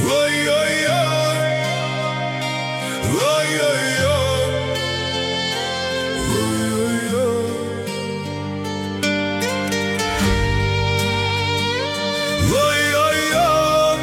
Ой-ой-ой, ой-ой-ой, ой-ой-ой, ой-ой-ой.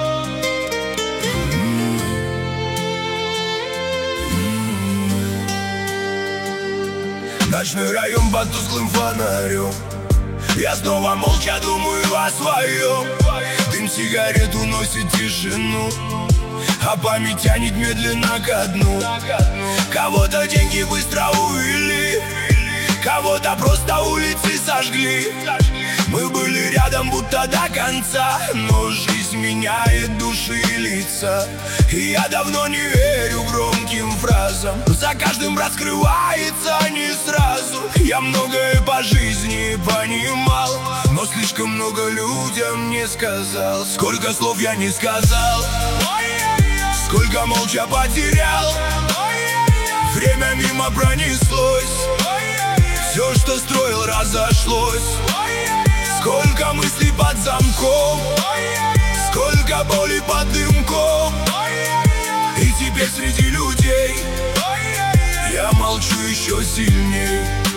Ночной район под тусклым фонарем. Я снова молча думаю о своем. Дым сигарет уносит тишину, а память тянет медленно ко дну. Кого-то деньги быстро увели, кого-то просто улицы сожгли. Мы были рядом будто до конца, но жизнь меняет души и лица. И я давно не верю громким фразам, за каждым раскрывается не сразу. Я многое по жизни понимал, но слишком много людям не сказал. Сколько слов я не сказал, сколько молча потерял. Время мимо пронеслось, все, что строил, разошлось. Сколько мыслей под замком, сколько боли под дымком. И теперь среди людей я молчу еще сильней.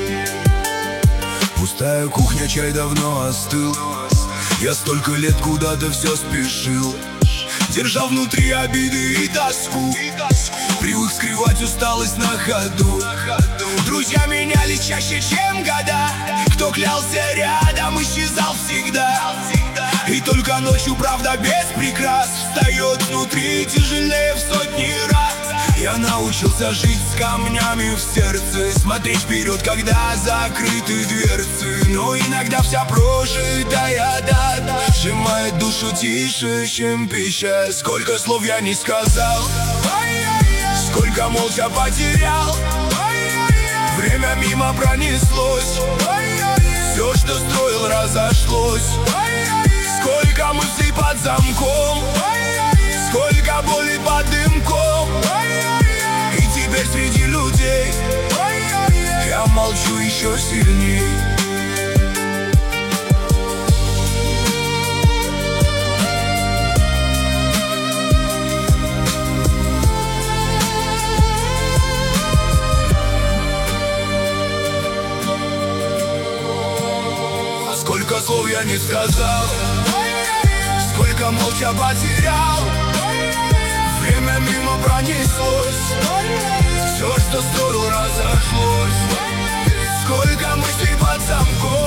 Пустая кухня, чай давно остыл. Я столько лет куда-то все спешил, держал внутри обиды и тоску. Привык скрывать усталость на ходу. Друзья менялись чаще, чем года. Кто клялся рядом, исчезал всегда. И только ночью правда без прикрас встает внутри тяжелее в сотни раз. Я научился жить с камнями в сердце, смотреть вперед, когда закрыты дверцы. Но иногда вся прожитая дата сжимает душу тише, чем пища. Сколько слов я не сказал, сколько молча потерял. Время мимо пронеслось, все, что строил, разошлось. Сколько мыслей под замком, сколько боли под дымком. И теперь среди людей я молчу еще сильней. Сколько слов я не сказал, сколько молча потерял. Время мимо пронеслось, все, что строил, разошлось. Сколько мыслей под замком,